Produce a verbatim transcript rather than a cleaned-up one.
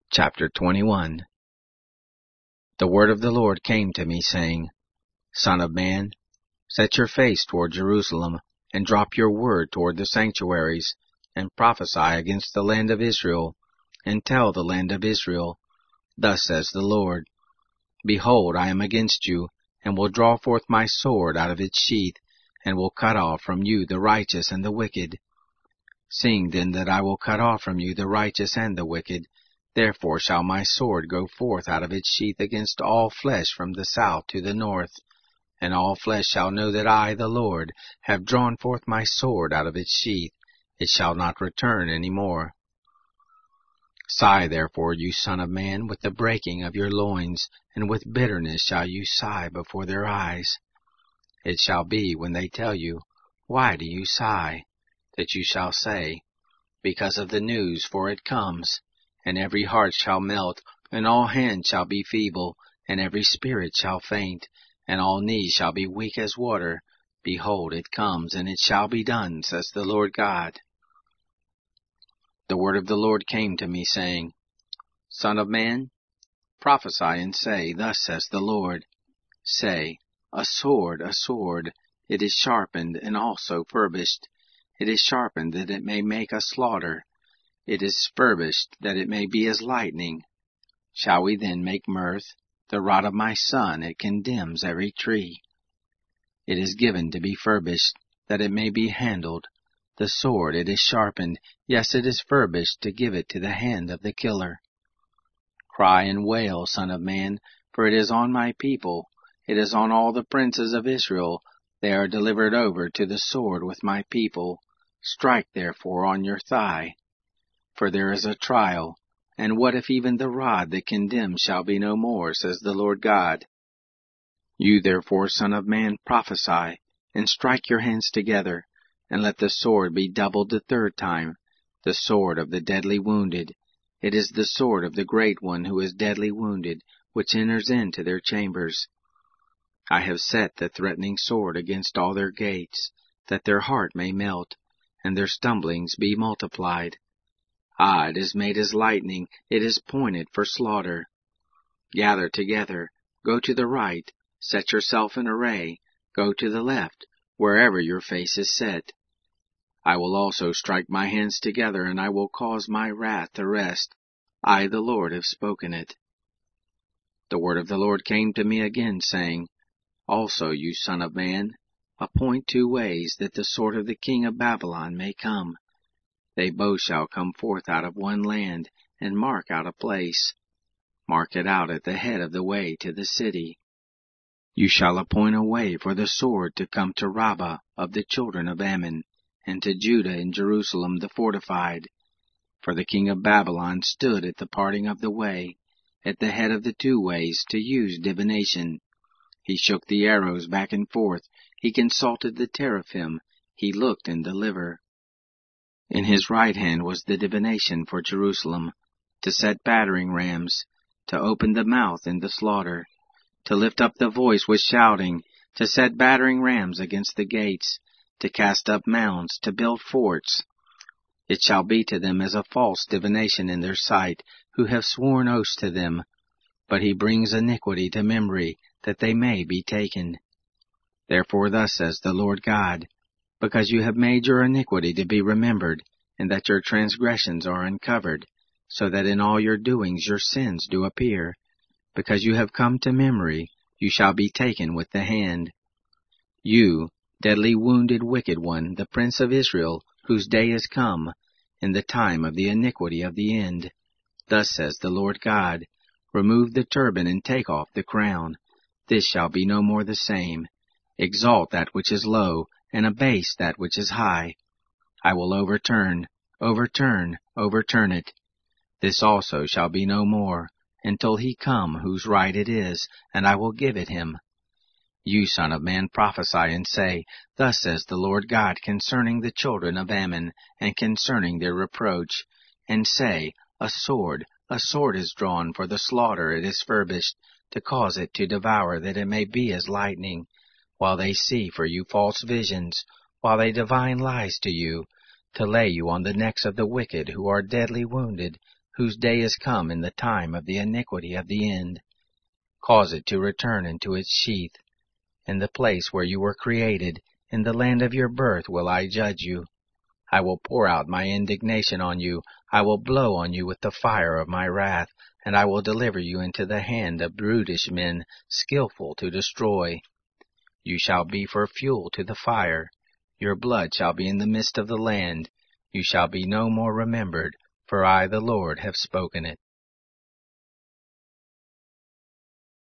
Chapter twenty-one. The word of the Lord came to me, saying, Son of man, set your face toward Jerusalem, and drop your word toward the sanctuaries, and prophesy against the land of Israel, and tell the land of Israel, Thus says the Lord, Behold, I am against you, and will draw forth my sword out of its sheath, and will cut off from you the righteous and the wicked. Seeing then that I will cut off from you the righteous and the wicked, therefore shall my sword go forth out of its sheath against all flesh from the south to the north, and all flesh shall know that I, the Lord, have drawn forth my sword out of its sheath. It shall not return any more. Sigh therefore, you son of man, with the breaking of your loins, and with bitterness shall you sigh before their eyes. It shall be, when they tell you, Why do you sigh? That you shall say, Because of the news, for it comes. And every heart shall melt, and all hands shall be feeble, and every spirit shall faint, and all knees shall be weak as water. Behold, it comes, and it shall be done, says the Lord God. The word of the Lord came to me, saying, Son of man, prophesy and say, Thus says the Lord. Say, A sword, a sword, it is sharpened, and also furbished. It is sharpened that it may make a slaughter. It is furbished that it may be as lightning. Shall we then make mirth? The rod of my son, it condemns every tree. It is given to be furbished, that it may be handled. The sword, it is sharpened, yes, it is furbished to give it to the hand of the killer. Cry and wail, son of man, for it is on my people, it is on all the princes of Israel. They are delivered over to the sword with my people. Strike therefore on your thigh. For there is a trial, and what if even the rod that condemns shall be no more, says the Lord God. You therefore, son of man, prophesy, and strike your hands together, and let the sword be doubled the third time, the sword of the deadly wounded. It is the sword of the great one who is deadly wounded, which enters into their chambers. I have set the threatening sword against all their gates, that their heart may melt, and their stumblings be multiplied. Ah, it is made as lightning, it is pointed for slaughter. Gather together, go to the right, set yourself in array, go to the left, wherever your face is set. I will also strike my hands together, and I will cause my wrath to rest. I, the Lord, have spoken it. The word of the Lord came to me again, saying, Also, you son of man, appoint two ways, that the sword of the king of Babylon may come. They both shall come forth out of one land, and mark out a place. Mark it out at the head of the way to the city. You shall appoint a way for the sword to come to Rabbah of the children of Ammon, and to Judah and Jerusalem the fortified. For the king of Babylon stood at the parting of the way, at the head of the two ways, to use divination. He shook the arrows back and forth, he consulted the teraphim, he looked in the liver. In his right hand was the divination for Jerusalem, to set battering rams, to open the mouth in the slaughter, to lift up the voice with shouting, to set battering rams against the gates, to cast up mounds, to build forts. It shall be to them as a false divination in their sight, who have sworn oaths to them. But he brings iniquity to memory, that they may be taken. Therefore thus says the Lord God, Because you have made your iniquity to be remembered, and that your transgressions are uncovered, so that in all your doings your sins do appear, because you have come to memory, you shall be taken with the hand. You, deadly wounded wicked one, the prince of Israel, whose day is come, in the time of the iniquity of the end. Thus says the Lord God, Remove the turban and take off the crown. This shall be no more the same. Exalt that which is low, and abase that which is high. I will overturn, overturn, overturn it. This also shall be no more, until he come whose right it is, and I will give it him. You, son of man, prophesy and say, Thus says the Lord God concerning the children of Ammon, and concerning their reproach. And say, A sword, a sword is drawn, for the slaughter it is furbished, to cause it to devour, that it may be as lightning. While they see for you false visions, while they divine lies to you, to lay you on the necks of the wicked who are deadly wounded, whose day is come in the time of the iniquity of the end. Cause it to return into its sheath. In the place where you were created, in the land of your birth will I judge you. I will pour out my indignation on you. I will blow on you with the fire of my wrath, and I will deliver you into the hand of brutish men, skillful to destroy. You shall be for fuel to the fire. Your blood shall be in the midst of the land. You shall be no more remembered, for I, the Lord, have spoken it.